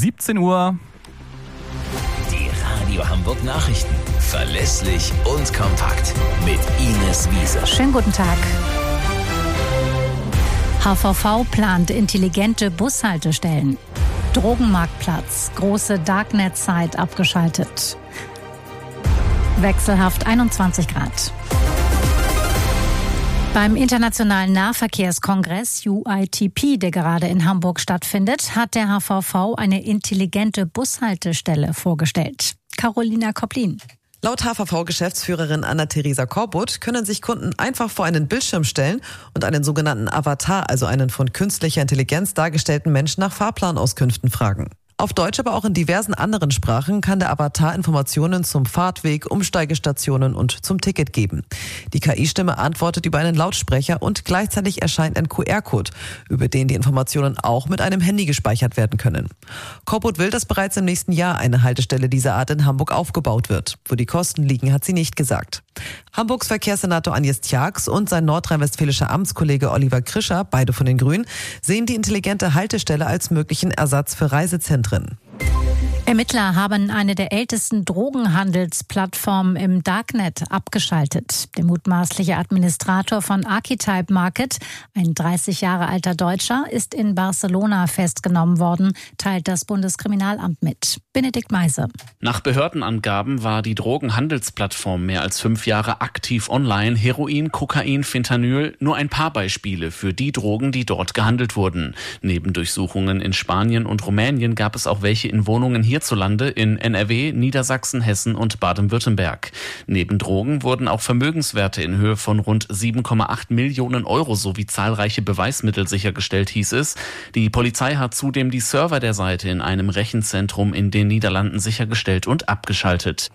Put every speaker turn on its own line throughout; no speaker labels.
17 Uhr.
Die Radio Hamburg Nachrichten. Verlässlich und kompakt. Mit Ines Wiese.
Schönen guten Tag. HVV plant intelligente Bushaltestellen. Drogenmarktplatz. Große Darknet-Site abgeschaltet. Wechselhaft 21 Grad. Beim Internationalen Nahverkehrskongress UITP, der gerade in Hamburg stattfindet, hat der HVV eine intelligente Bushaltestelle vorgestellt. Carolina Kopplin.
Laut HVV-Geschäftsführerin Anna-Theresa Korbut können sich Kunden einfach vor einen Bildschirm stellen und einen sogenannten Avatar, also einen von künstlicher Intelligenz dargestellten Menschen nach Fahrplanauskünften fragen. Auf Deutsch, aber auch in diversen anderen Sprachen kann der Avatar Informationen zum Fahrtweg, Umsteigestationen und zum Ticket geben. Die KI-Stimme antwortet über einen Lautsprecher und gleichzeitig erscheint ein QR-Code, über den die Informationen auch mit einem Handy gespeichert werden können. Korbut will, dass bereits im nächsten Jahr eine Haltestelle dieser Art in Hamburg aufgebaut wird. Wo die Kosten liegen, hat sie nicht gesagt. Hamburgs Verkehrssenator Agnes Tjax und sein nordrhein-westfälischer Amtskollege Oliver Krischer, beide von den Grünen, sehen die intelligente Haltestelle als möglichen Ersatz für Reisezentren.
Ermittler haben eine der ältesten Drogenhandelsplattformen im Darknet abgeschaltet. Der mutmaßliche Administrator von Archetype Market, ein 30 Jahre alter Deutscher, ist in Barcelona festgenommen worden, teilt das Bundeskriminalamt mit. Benedikt Meise.
Nach Behördenangaben war die Drogenhandelsplattform mehr als 5 Jahre aktiv online. Heroin, Kokain, Fentanyl, nur ein paar Beispiele für die Drogen, die dort gehandelt wurden. Neben Durchsuchungen in Spanien und Rumänien gab es auch welche in Wohnungen hierzulande in NRW, Niedersachsen, Hessen und Baden-Württemberg. Neben Drogen wurden auch Vermögenswerte in Höhe von rund 7,8 Millionen Euro sowie zahlreiche Beweismittel sichergestellt, hieß es. Die Polizei hat zudem die Server der Seite in einem Rechenzentrum in den Niederlanden sichergestellt und abgeschaltet.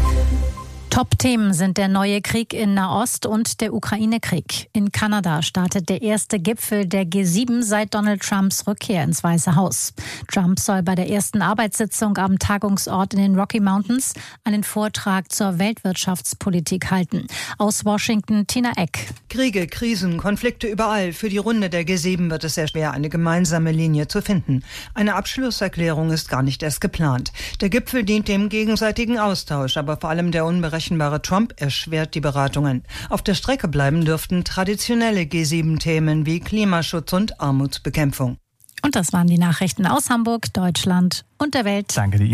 Top-Themen sind der neue Krieg in Nahost und der Ukraine-Krieg. In Kanada startet der erste Gipfel der G7 seit Donald Trumps Rückkehr ins Weiße Haus. Trump soll bei der ersten Arbeitssitzung am Tagungsort in den Rocky Mountains einen Vortrag zur Weltwirtschaftspolitik halten. Aus Washington, Tina Eck.
Kriege, Krisen, Konflikte überall. Für die Runde der G7 wird es sehr schwer, eine gemeinsame Linie zu finden. Eine Abschlusserklärung ist gar nicht erst geplant. Der Gipfel dient dem gegenseitigen Austausch, aber vor allem der unberechenbare Trump erschwert die Beratungen. Auf der Strecke bleiben dürften traditionelle G7-Themen wie Klimaschutz und Armutsbekämpfung.
Und das waren die Nachrichten aus Hamburg, Deutschland und der Welt.
Danke dir.